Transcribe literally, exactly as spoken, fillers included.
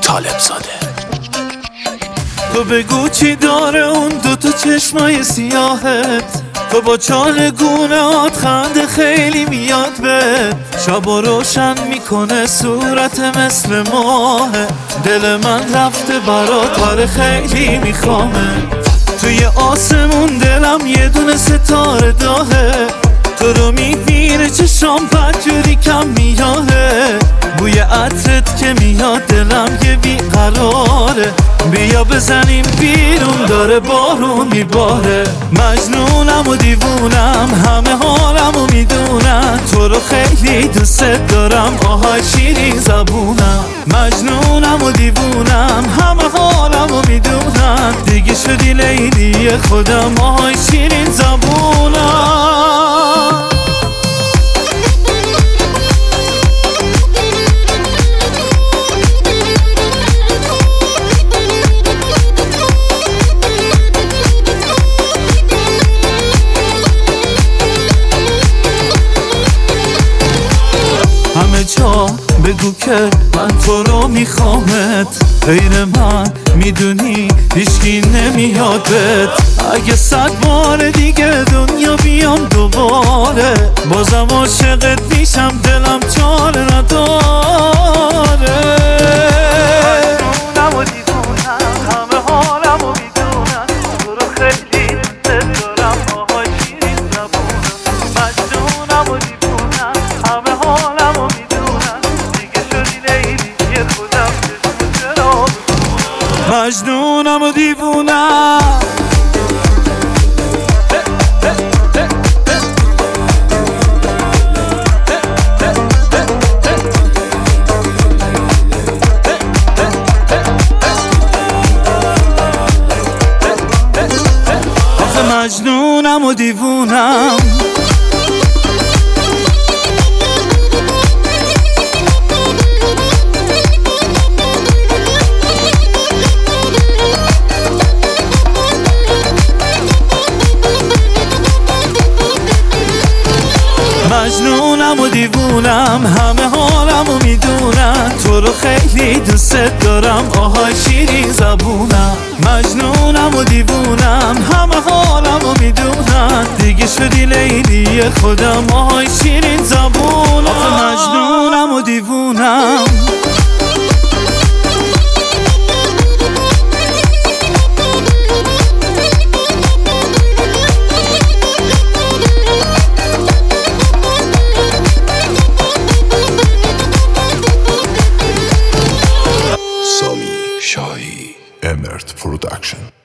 طالب زاده. تو بگو چی داره اون دوتا چشمای سیاهت، تو با چالگونهات خنده خیلی میاد به شبا روشن میکنه صورت مثل ماه. دل من رفته برات آره خیلی میخوامه، توی آسمون دلم یه دونه ستاره داهه. تو رو میبینه چشام بدجوری کم میاهه، بوی عطرت که میاد دلم یه بیقراره. بیا بزنیم بیرون داره بارون میباره. مجنونم و دیوونم همه حالم و میدونم، تو رو خیلی دوست دارم آهای شیرین زبونم. مجنونم و دیوونم همه حالم و میدونم، دیگه شدی لیلی خودم آهای شیرین زبونم. همه جا بگو که من تو رو میخوامت، غیر من میدونی هیچکی نمیاد بهت. اگه صد بار دیگه دنیا بیام دوباره، بازم عاشقت میشم دلم چاره نداره. مجنونم و دیوونم همه حالم و میدونم، تو رو خیلی دوست دارم آهای شیرین زبونم. مجنونم و دیوونم همه حالم و میدونم، دیگه شدی لیلی خودم چرا. مجنونم و دیوونم مجنونم و دیوونم. مجنونم و دیوونم همه حالم و میدونم، تو رو خیلی دوست دارم آهای شیرین زبونم. مجنونم و دیوونم همه حالم و میدونم، دیگه شدی لیلی خودم آهای شیرین زبونم. مجنونم و دیوونم. Emirth Production.